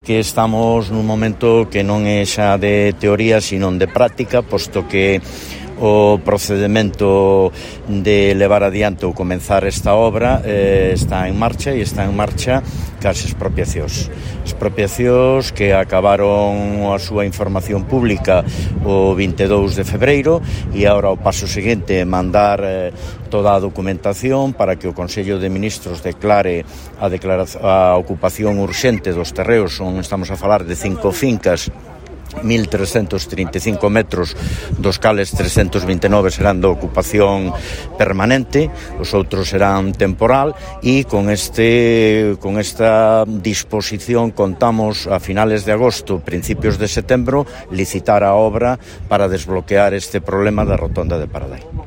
que estamos nun momento que non é xa de teoría, sino de práctica, posto que o procedimento de levar adiante ou comenzar esta obra está en marcha cas expropiacións. Expropiacións que acabaron a súa información pública o 22 de febreiro e agora o paso seguinte é mandar toda a documentación para que o Consello de Ministros declare a ocupación urxente dos terreos, estamos a falar de 5 fincas, 1.335 metros, dos cales 329 serán de ocupación permanente, os outros serán temporal, e con esta disposición contamos a finales de agosto, principios de setembro, licitar a obra para desbloquear este problema da rotonda de Paradai.